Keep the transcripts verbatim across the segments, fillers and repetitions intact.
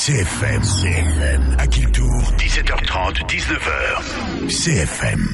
C F M. C F M. À Kiltour, dix-sept heures trente, dix-neuf heures. C F M.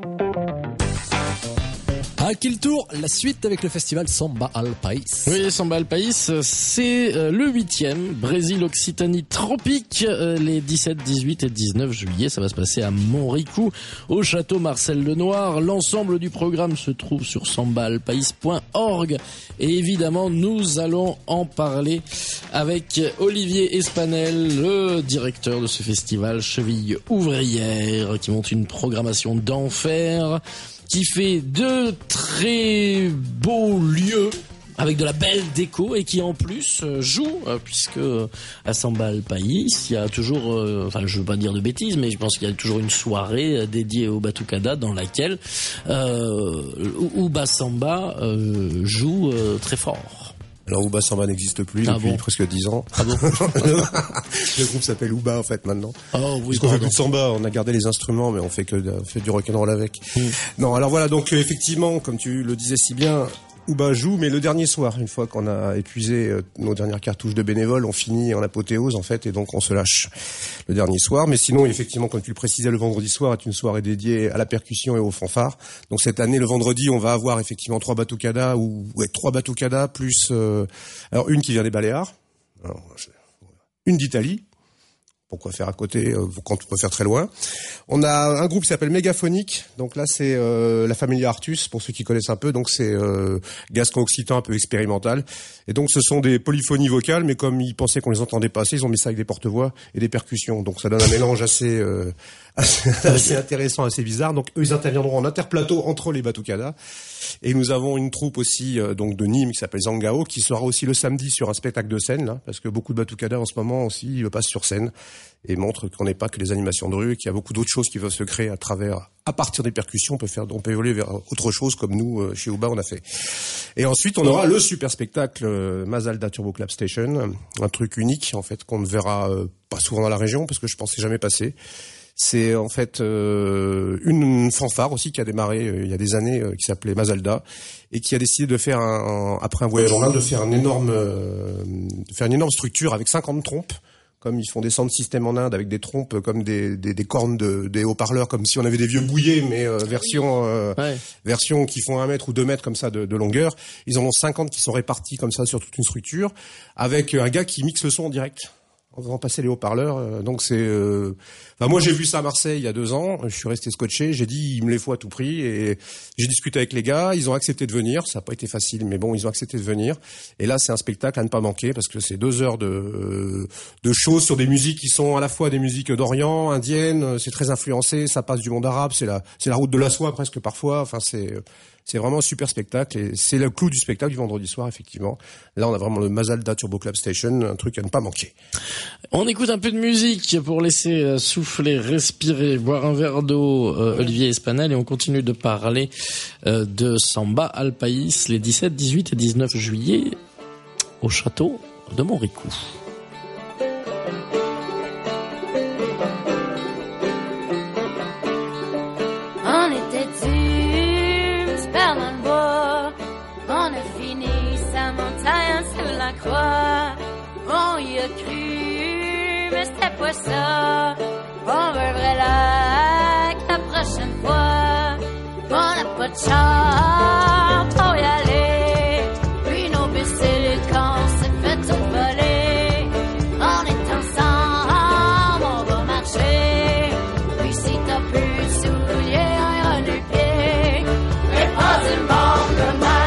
À Kiltour, la suite avec le festival Samba al País. Oui, Samba al País, c'est euh, le huitième, Brésil Occitanie Tropique, euh, les dix-sept, dix-huit et dix-neuf juillet. Ça va se passer à Montricou, au château Marcel Lenoir. L'ensemble du programme se trouve sur samba al país point org. Et évidemment, nous allons en parler avec Olivier Espanel, le directeur de ce festival, cheville ouvrière, qui monte une programmation d'enfer, qui fait de très beaux lieux avec de la belle déco et qui en plus joue, puisque à Samba al País, il y a toujours, euh, enfin je veux pas dire de bêtises, mais je pense qu'il y a toujours une soirée dédiée au batucada dans laquelle euh, Uba Samba euh, joue euh, très fort. Alors Uba Samba n'existe plus ah depuis bon. presque dix ans. Ah bon. Le groupe s'appelle Uba en fait maintenant. Oh oui. Parce qu'on fait plus de samba, on a gardé les instruments, mais on fait que on fait du rock'n'roll avec. Mm. Non, alors voilà, donc effectivement, comme tu le disais si bien, Uba joue, mais le dernier soir, une fois qu'on a épuisé nos dernières cartouches de bénévoles, on finit en apothéose en fait, et donc on se lâche le dernier soir. Mais sinon, effectivement, comme tu le précisais, le vendredi soir est une soirée dédiée à la percussion et aux fanfares. Donc cette année, le vendredi, on va avoir effectivement trois batucadas ou ouais, trois batucadas plus euh, alors une qui vient des Baléares, alors, une d'Italie. Pourquoi faire à côté euh, quand on peut faire très loin. On a un groupe qui s'appelle Mégaphonique. Donc là, c'est euh, la famille Artus, pour ceux qui connaissent un peu. Donc c'est euh, gascon-occitan un peu expérimental. Et donc ce sont des polyphonies vocales, mais comme ils pensaient qu'on les entendait pas assez, ils ont mis ça avec des porte-voix et des percussions. Donc ça donne un mélange assez, euh, assez, assez intéressant, assez bizarre. Donc eux, ils interviendront en interplateau entre les batucadas. Et nous avons une troupe aussi euh, donc de Nîmes qui s'appelle Zangao, qui sera aussi le samedi sur un spectacle de scène, là, parce que beaucoup de batucadas en ce moment aussi passent sur scène et montrent qu'on n'est pas que les animations de rue, qu'il y a beaucoup d'autres choses qui peuvent se créer à travers, à partir des percussions, on peut faire, on peut évoluer vers autre chose comme nous euh, chez Uba on a fait. Et ensuite on aura le super spectacle euh, Mazalda Turbo Clap Station, un truc unique en fait qu'on ne verra euh, pas souvent dans la région parce que je pense que c'est jamais passé. C'est en fait euh, une fanfare aussi qui a démarré euh, il y a des années, euh, qui s'appelait Mazalda et qui a décidé de faire un, un, après un voyage en Inde, de faire un énorme, euh, de faire une énorme structure avec cinquante trompes. Comme ils font des sound systems en Inde avec des trompes comme des, des, des cornes de, des haut-parleurs, comme si on avait des vieux bouillés, mais euh, version euh, ouais. version qui font un mètre ou deux mètres comme ça de, de longueur. Ils en ont cinquante qui sont répartis comme ça sur toute une structure, avec un gars qui mixe le son en direct en faisant passer les haut-parleurs. Donc c'est, euh... enfin moi j'ai vu ça à Marseille il y a deux ans. Je suis resté scotché. J'ai dit il me les faut à tout prix et j'ai discuté avec les gars. Ils ont accepté de venir. Ça n'a pas été facile, mais bon ils ont accepté de venir. Et là c'est un spectacle à ne pas manquer parce que c'est deux heures de de choses sur des musiques qui sont à la fois des musiques d'Orient, indiennes. C'est très influencé. Ça passe du monde arabe. C'est la c'est la route de la soie presque parfois. Enfin c'est C'est vraiment un super spectacle et c'est le clou du spectacle du vendredi soir, effectivement. Là, on a vraiment le Mazalda Turbo Clap Station, un truc à ne pas manquer. On écoute un peu de musique pour laisser souffler, respirer, boire un verre d'eau, euh, Olivier Espanel, et on continue de parler euh, de Samba al País les dix-sept, dix-huit et dix-neuf juillet au château de Montricou. On était on a fini sa montagne sous la croix. On y a cru, mais c'était pas ça. On veut vrai lac la prochaine fois. On n'a pas de char pour y aller. Puis nos bus et les camps s'est fait tout voler. On est ensemble, on va marcher. Puis si t'as plus de souliers, on ira du pied. Mais pas du monde de mal.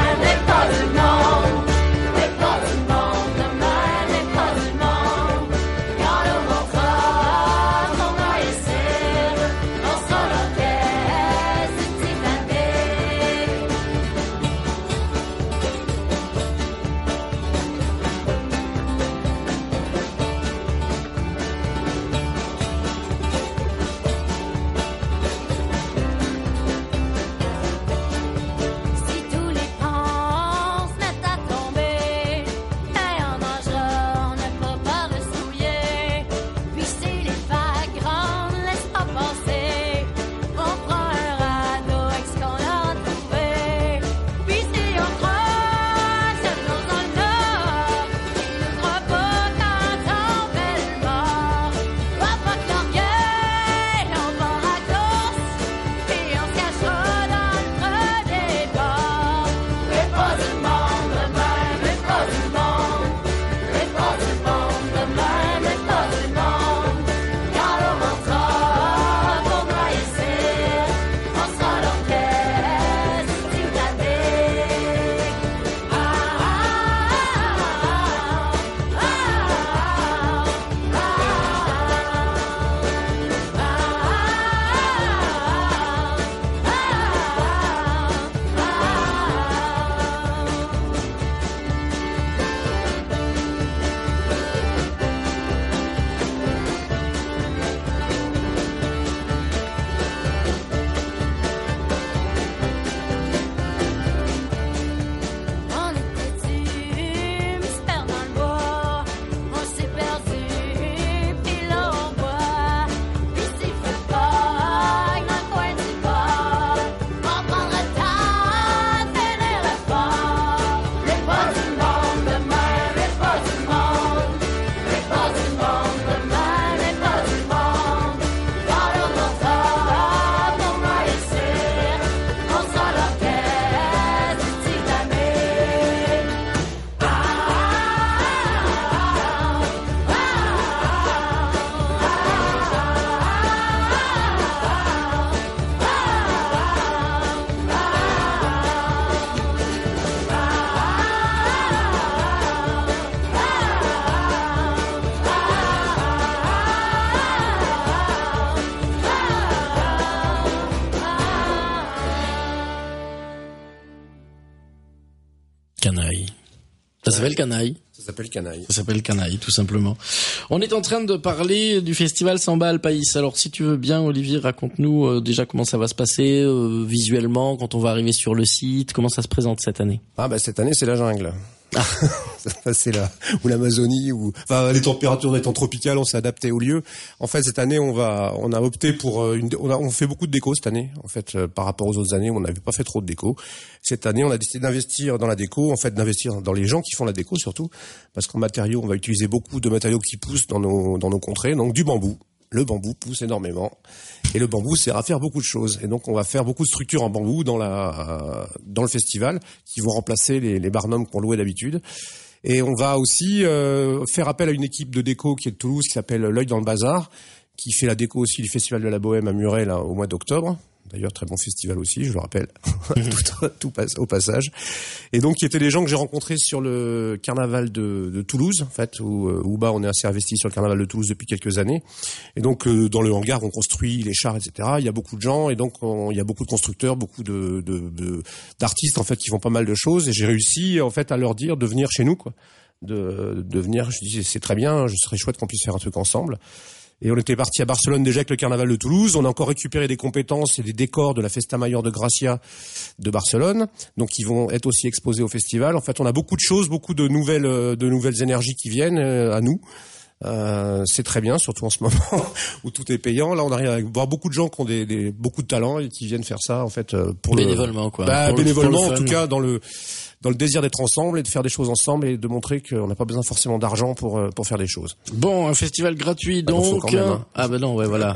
s'appelle Canaille. Ça s'appelle Canaille. Ça s'appelle Canaille, tout simplement. On est en train de parler du festival Samba Alpaïs. Alors, si tu veux bien, Olivier, raconte-nous euh, déjà comment ça va se passer euh, visuellement, quand on va arriver sur le site, comment ça se présente cette année. Ah bah cette année, c'est la jungle. Ah. C'est là, ou l'Amazonie, ou enfin les températures étant tropicales, on s'est adapté au lieu. En fait, cette année, on va, on a opté pour une, on a, on fait beaucoup de déco cette année. En fait, euh, par rapport aux autres années, on n'avait pas fait trop de déco. Cette année, on a décidé d'investir dans la déco, en fait, d'investir dans les gens qui font la déco surtout, parce qu'en matériaux, on va utiliser beaucoup de matériaux qui poussent dans nos, dans nos contrées, donc du bambou. Le bambou pousse énormément et le bambou sert à faire beaucoup de choses. Et donc on va faire beaucoup de structures en bambou dans la dans le festival qui vont remplacer les, les barnums qu'on louait d'habitude. Et on va aussi euh, faire appel à une équipe de déco qui est de Toulouse qui s'appelle L'œil dans le bazar, qui fait la déco aussi du festival de la Bohème à Muret là, au mois d'octobre. D'ailleurs, très bon festival aussi, je le rappelle, tout, tout passe, au passage. Et donc, qui étaient les gens que j'ai rencontrés sur le carnaval de, de Toulouse, en fait, où, où bah, on est assez investi sur le carnaval de Toulouse depuis quelques années. Et donc, euh, dans le hangar, on construit les chars, et cetera. Il y a beaucoup de gens, et donc, on, il y a beaucoup de constructeurs, beaucoup de, de, de, d'artistes, en fait, qui font pas mal de choses. Et j'ai réussi, en fait, à leur dire de venir chez nous, quoi. De, de venir, je dis, c'est très bien, je serais chouette qu'on puisse faire un truc ensemble. Et on était parti à Barcelone déjà avec le carnaval de Toulouse. On a encore récupéré des compétences et des décors de la Festa Mayor de Gracia de Barcelone, donc ils vont être aussi exposés au festival. En fait, on a beaucoup de choses, beaucoup de nouvelles, de nouvelles énergies qui viennent à nous. Euh, c'est très bien, surtout en ce moment où tout est payant. Là, on arrive à voir beaucoup de gens qui ont des, des beaucoup de talent et qui viennent faire ça en fait pour bénévolement, le, quoi. Bah, pour bénévolement, le, en tout cas dans le dans le désir d'être ensemble et de faire des choses ensemble et de montrer qu'on n'a pas besoin forcément d'argent pour pour faire des choses. Bon, un festival gratuit donc. Bah, faut quand même, hein. Ah ben non, ouais, voilà.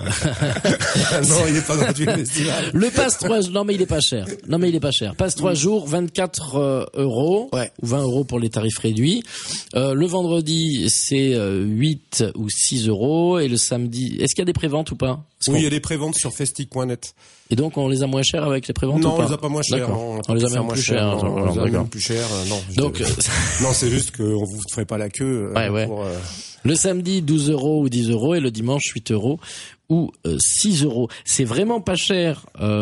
Non, il est pas gratuit le festival. Le pass trois, non mais il est pas cher. Non mais il est pas cher. Passe trois jours, vingt-quatre euh, euros, ouais. ou vingt euros pour les tarifs réduits. Euh, le vendredi, c'est euh, huit ou six euros et le samedi, est-ce qu'il y a des préventes ou pas? Oui, il y a des préventes sur festic point net. Et donc on les a moins chers avec les préventes non, ou pas? on les a pas moins chers. Non, on, on les a même plus chers. On les a même plus chers. Non. Donc non, c'est juste qu'on vous ferait pas la queue. Ouais, ouais. Pour, euh... Le samedi douze euros ou dix euros et le dimanche huit euros ou euh, six euros. C'est vraiment pas cher,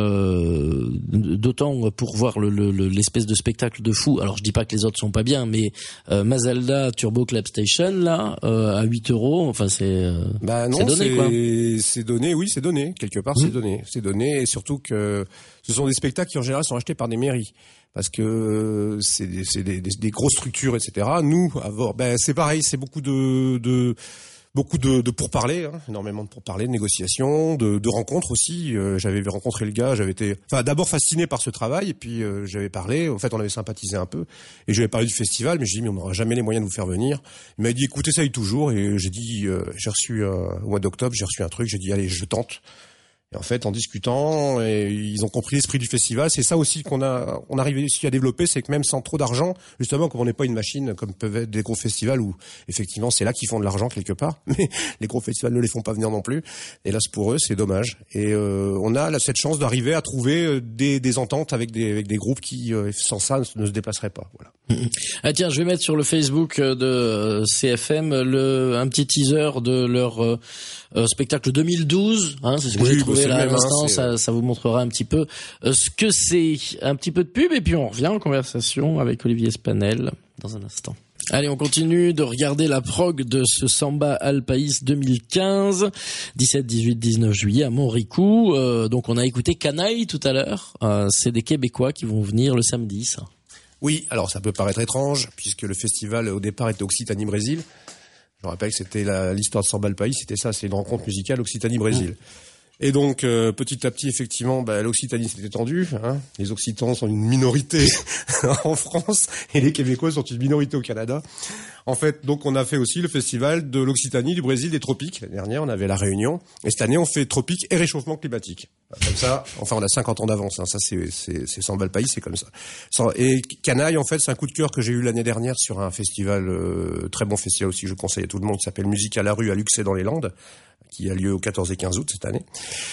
euh, d'autant pour voir le, le, l'espèce de spectacle de fou. Alors je dis pas que les autres sont pas bien, mais euh, Mazalda Turbo Club Station là euh, à huit euros. Enfin c'est euh, bah non, c'est donné c'est, quoi. C'est donné, oui, c'est donné quelque part, mmh. c'est donné, c'est donné et surtout que ce sont des spectacles qui en général sont achetés par des mairies. Parce que c'est des, c'est des, des, des grosses structures, et cetera. Nous, avoir, ben c'est pareil, c'est beaucoup de, de beaucoup de, de pourparlers, hein, énormément de pourparlers, de négociations, de, de rencontres aussi. Euh, j'avais rencontré le gars, j'avais été, enfin d'abord fasciné par ce travail, et puis euh, j'avais parlé. En fait, on avait sympathisé un peu, et j'avais parlé du festival, mais j'ai dit mais on n'aura jamais les moyens de vous faire venir. Il m'a dit écoutez, essaye toujours, et j'ai dit, euh, j'ai reçu euh, au mois d'octobre, j'ai reçu un truc, j'ai dit allez, je tente. Et en fait, en discutant, et ils ont compris l'esprit du festival. C'est ça aussi qu'on a, on a réussi à développer, c'est que même sans trop d'argent, justement, comme on n'est pas une machine, comme peuvent être des gros festivals où, effectivement, c'est là qu'ils font de l'argent quelque part, mais les gros festivals ne les font pas venir non plus. Et là, pour eux, c'est dommage. Et euh, on a là, cette chance d'arriver à trouver des, des ententes avec des, avec des groupes qui, euh, sans ça, ne se déplaceraient pas. Voilà. Ah tiens, je vais mettre sur le Facebook de C F M le un petit teaser de leur euh, euh, spectacle deux mille douze. Hein, c'est ce que oui, j'ai trouvé là à l'instant. Hein, ça, ça vous montrera un petit peu euh, ce que c'est. Un petit peu de pub et puis on revient en conversation avec Olivier Spanel dans un instant. Allez, on continue de regarder la prog de ce Samba Alpaïs deux mille quinze, dix-sept, dix-huit, dix-neuf juillet à Montricou. Euh, donc on a écouté Canaille tout à l'heure. Euh, c'est des Québécois qui vont venir le samedi, ça. Oui, alors ça peut paraître étrange, puisque le festival au départ était Occitanie-Brésil. Je rappelle que c'était la, l'histoire de Samba Alpaïs, c'était ça, c'est une rencontre musicale Occitanie-Brésil. Mmh. Et donc, euh, petit à petit, effectivement, bah, l'Occitanie s'est étendue. Hein. Les Occitans sont une minorité en France et les Québécois sont une minorité au Canada. En fait, donc, on a fait aussi le festival de l'Occitanie, du Brésil, des tropiques. L'année dernière, on avait la Réunion. Et cette année, on fait tropiques et réchauffement climatique. Comme ça, enfin, on a cinquante ans d'avance. Hein. Ça, c'est, c'est, c'est Samba Alpaïs, c'est comme ça. Et Canaille, en fait, c'est un coup de cœur que j'ai eu l'année dernière sur un festival, euh, très bon festival aussi, je conseille à tout le monde, qui s'appelle Musique à la rue à Luxé dans les Landes, qui a lieu au quatorze et quinze août cette année.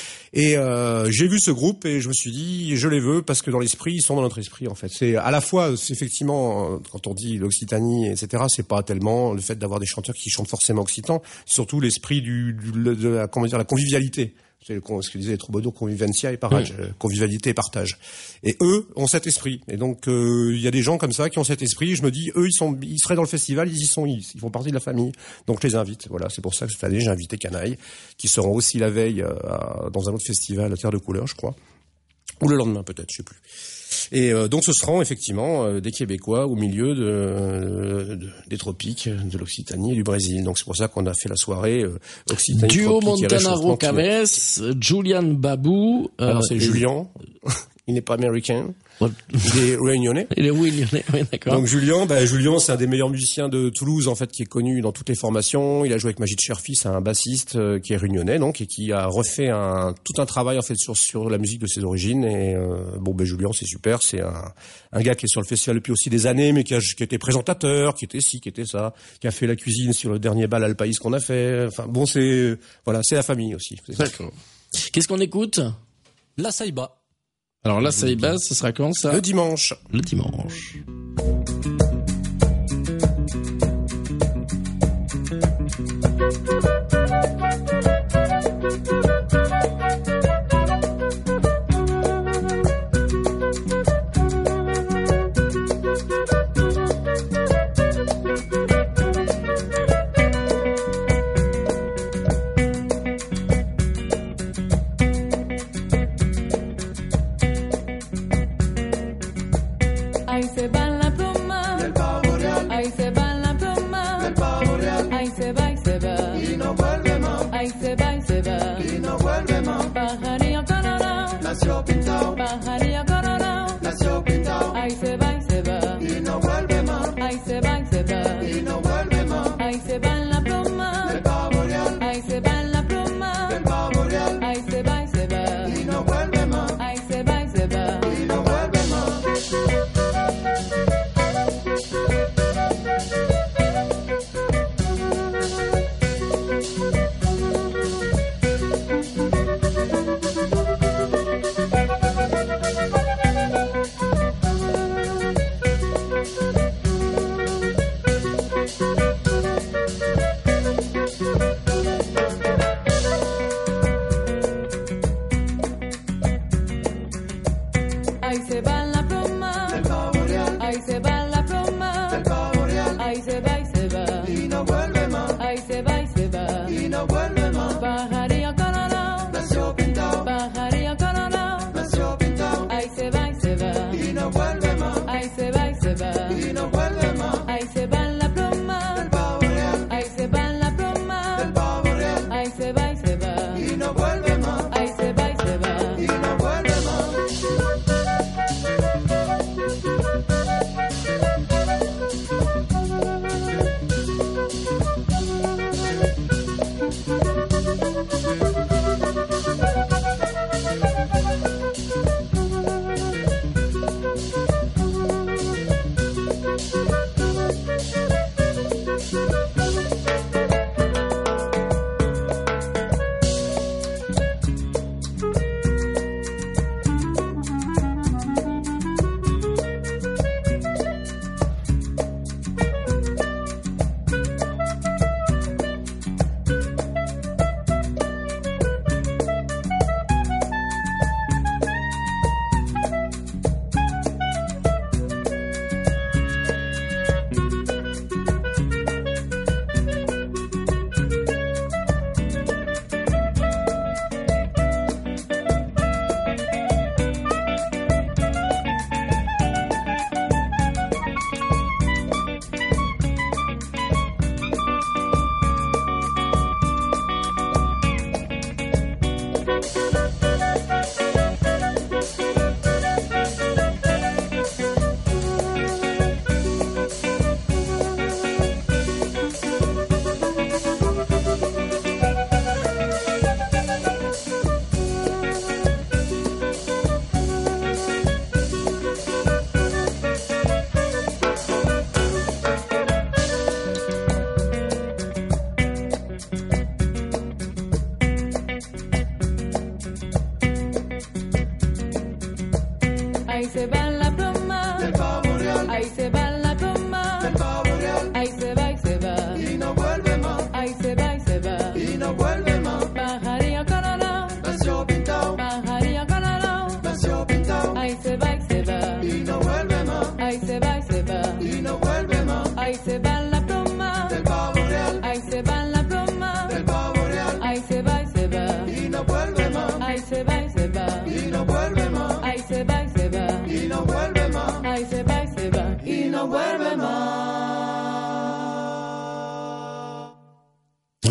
Et euh, j'ai vu ce groupe et je me suis dit, je les veux parce que dans l'esprit, ils sont dans notre esprit en fait. C'est à la fois, c'est effectivement, quand on dit l'Occitanie, et cetera, c'est pas tellement le fait d'avoir des chanteurs qui chantent forcément occitan, surtout l'esprit du, du de la, comment dire, la convivialité. C'est ce que disaient les troubadours, convivencia et parage, mmh. convivialité et partage. Et eux ont cet esprit. Et donc il euh, y a des gens comme ça qui ont cet esprit. Je me dis, eux, ils sont, ils seraient dans le festival, ils y sont, ils, ils font partie de la famille. Donc je les invite. Voilà, c'est pour ça que cette année j'ai invité Canaille, qui seront aussi la veille euh, à, dans un autre festival, à Terre de Couleur, je crois, ou le lendemain peut-être, je sais plus. Et euh, donc ce seront effectivement euh, des Québécois au milieu de, de, de des tropiques, de l'Occitanie et du Brésil. Donc c'est pour ça qu'on a fait la soirée euh, Occitanie. Duo tropique Montanaro Caves, Julian Babou. Euh, Alors c'est et... Julien. Il n'est pas américain. Il est réunionnais. Il est réunionnais, oui, d'accord. Donc Julien, bah, Julien, c'est un des meilleurs musiciens de Toulouse, en fait, qui est connu dans toutes les formations. Il a joué avec Magid Cherfi, c'est un bassiste euh, qui est réunionnais, donc, et qui a refait un, tout un travail, en fait, sur, sur la musique de ses origines. Et, euh, bon, ben, Julien, c'est super. C'est un, un gars qui est sur le festival depuis aussi des années, mais qui a, qui était présentateur, qui était ci, qui était ça, qui a fait la cuisine sur le dernier bal Alpaïs qu'on a fait. Enfin, bon, c'est, voilà, c'est la famille aussi. D'accord. Qu'est-ce qu'on écoute? La Saïba. Alors là, Saïba, ce sera quand ça? Le dimanche. Le dimanche.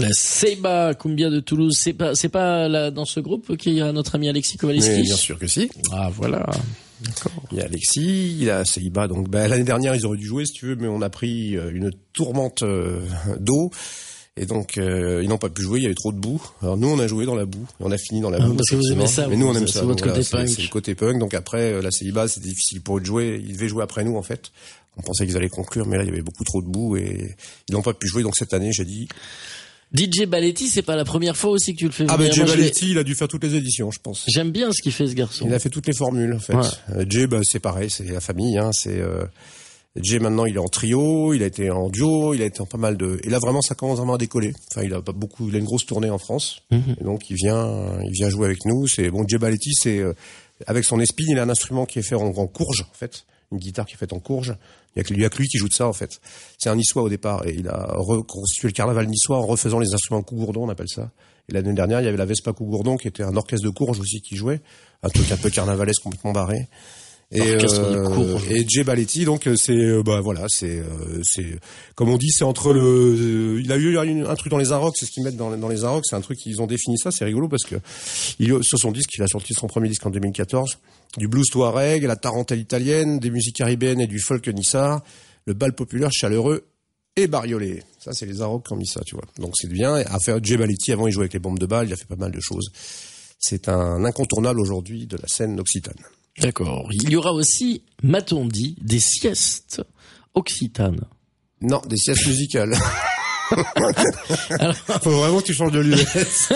Seiba, Cumbia de Toulouse. C'est pas, c'est pas là, dans ce groupe qu'il y a notre ami Alexis Kowalski? Mais bien sûr que si. Ah, voilà. D'accord. Il y a Alexis, il y a Seiba. Donc, bah, l'année dernière, ils auraient dû jouer, si tu veux, mais on a pris une tourmente euh, d'eau. Et donc, euh, ils n'ont pas pu jouer, il y avait trop de boue. Alors nous, on a joué dans la boue, et on a fini dans la Ah, boue. parce que vous aimez ça. Mais nous, on aime c'est ça. votre Donc, côté voilà, punk. c'est, c'est le côté punk. Donc après, la Seiba, c'était difficile pour eux de jouer. Ils devaient jouer après nous, en fait. On pensait qu'ils allaient conclure, mais là, il y avait beaucoup trop de boue et ils n'ont pas pu jouer. Donc cette année, j'ai dit... D J Balletti, c'est pas la première fois aussi que tu le fais venir. Ah, bah, Jay Moi, je Balletti, il a dû faire toutes les éditions, je pense. J'aime bien ce qu'il fait, ce garçon. Il a fait toutes les formules, en fait. Ouais. Euh, Jay, bah, c'est pareil, c'est la famille, hein, c'est, euh, Jay, maintenant, il est en trio, il a été en duo, il a été en pas mal de, et là, vraiment, ça commence vraiment à décoller. Enfin, il a pas beaucoup, il a une grosse tournée en France. Mm-hmm. Et donc, il vient, il vient jouer avec nous. C'est, bon, Jay Balletti, c'est, euh, avec son espine, il a un instrument qui est fait en, en courge, en fait. Une guitare qui est faite en courge. Il y a que lui, il y a que lui qui joue de ça, en fait. C'est un niçois au départ, et il a reconstitué le carnaval niçois en refaisant les instruments cougourdon, on appelle ça. Et l'année dernière, il y avait la Vespa Cougourdon, qui était un orchestre de courge aussi qui jouait. Un truc un peu carnavalesque, complètement barré. Et, euh, et Jay Balletti, donc c'est euh, bah voilà, c'est euh, c'est comme on dit, c'est entre le euh, il a eu un truc dans les Arocs, c'est ce qu'ils mettent dans, dans les Arocs, c'est un truc qu'ils ont défini ça, c'est rigolo parce que il sur son disque, il a sorti son premier disque en deux mille quatorze, du blues touareg, la tarentelle italienne, des musiques caribéennes et du folk nissar, le bal populaire chaleureux et bariolé. Ça c'est les Arocs qui ont mis ça, tu vois. Donc c'est bien. À faire Jay Balletti, avant il jouait avec les bombes de balle, il a fait pas mal de choses. C'est un incontournable aujourd'hui de la scène occitane. D'accord. Il y aura aussi, m'a-t-on dit, des siestes occitanes. Non, des siestes musicales. Alors... Faut vraiment que tu changes de lunettes.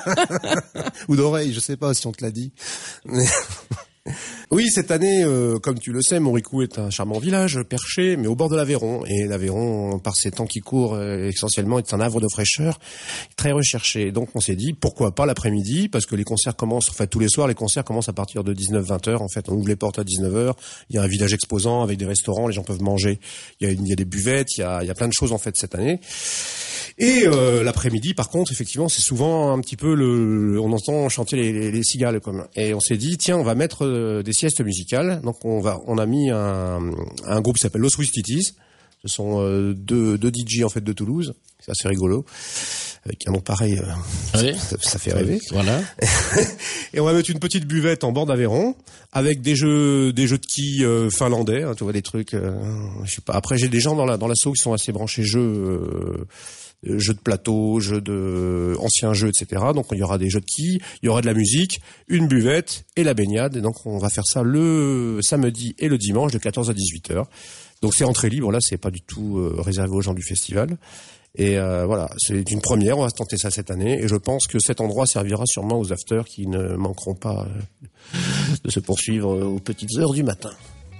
Ou d'oreille, je sais pas si on te l'a dit. Mais... Oui, cette année, euh, comme tu le sais, Montricou est un charmant village perché, mais au bord de l'Aveyron. Et l'Aveyron, par ses temps qui courent, euh, essentiellement, est un havre de fraîcheur très recherché. Donc on s'est dit, pourquoi pas l'après-midi, parce que les concerts commencent, enfin tous les soirs, les concerts commencent à partir de dix-neuf vingt heures. En fait, on ouvre les portes à dix-neuf heures. Il y a un village exposant avec des restaurants, les gens peuvent manger. Il y a, une, il y a des buvettes, il y a, il y a plein de choses en fait cette année. Et euh, l'après-midi, par contre, effectivement, c'est souvent un petit peu le, on entend chanter les, les, les cigales, comme. Et on s'est dit, tiens, on va mettre euh, des siestes musicales. Donc on va, on a mis un, un groupe qui s'appelle Los Wistitis. Ce sont euh, deux, deux D J en fait de Toulouse. C'est assez rigolo. Avec un nom pareil, euh, oui. ça, ça fait rêver. Voilà. Et on va mettre une petite buvette en bord d'Aveyron avec des jeux, des jeux de quilles euh, finlandais. Hein, tu vois des trucs. Euh, je sais pas. Après, j'ai des gens dans la dans l'assaut qui sont assez branchés jeux. Euh, jeux de plateau, jeux de anciens jeux, et cetera. Donc il y aura des jeux de quilles, il y aura de la musique, une buvette et la baignade. Et donc on va faire ça le samedi et le dimanche de quatorze à dix-huit heures. Donc c'est entrée libre, là c'est pas du tout euh, réservé aux gens du festival. Et euh, voilà, c'est une première, on va tenter ça cette année. Et je pense que cet endroit servira sûrement aux afters qui ne manqueront pas euh, de se poursuivre aux petites heures du matin.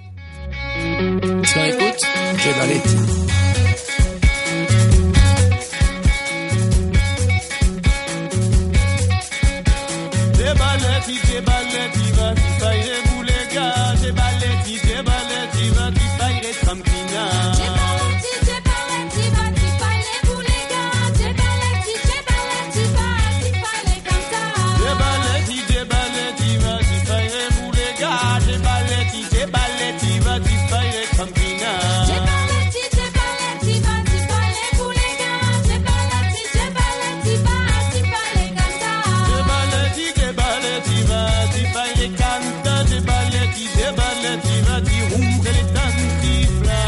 Est-ce qu'on écoute Jay Balletti. Jay Balletti, Jay Balletti, va ti fare bulega. Jay Balletti, Jay Balletti, va ti fare trampina. Jay Balletti, Jay Balletti, va ti fare bulega. Jay Balletti, Jay Balletti, va ti fare cantare. Jay Balletti, Jay Balletti, va ti fare bulega. Jay Balletti, Jay Balletti, va ti fare trampina. Jay Balletti, Jay Balletti, va ti fare bulega. Jay Balletti, Jay Balletti, va ti fare cantare. Jay Balletti, Jay Balletti, va ti fare canta. Jay Balletti, Jay Balletti, va ti rompere le tantifla.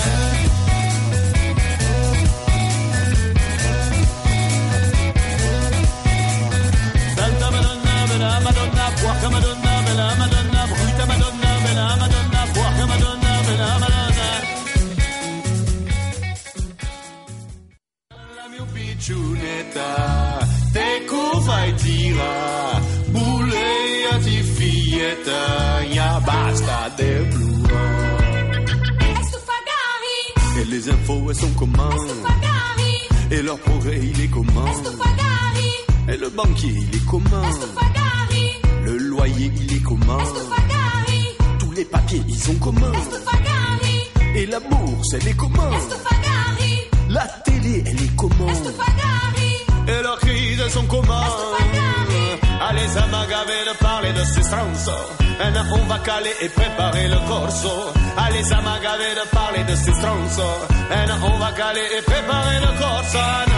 Santa Madonna, bella Madonna, porca Madonna, bella Madonna, bruta Madonna, bella Madonna, porca Madonna, bella Madonna. La mia picciunetta, te co fai tira, buleia di fietta, ya basta del blu. Estufagari, Et les infos elles sont comment, Estufagari, et leur progrès il est comment, Estufagari, et le banquier il est comment, Estufagari, le loyer il est comment, Estufagari, tous les papiers ils sont comment, Estufagari, et la bourse elle est comment, Estufagari, la télé elle est comment, Estufagari, et leurs crises elles sont comment. Allez à Magave de parler de ces stronzo, et là, on va caler et préparer le corso. Allez à Magave de parler de ces stronzo, et là, on va caler et préparer le corso.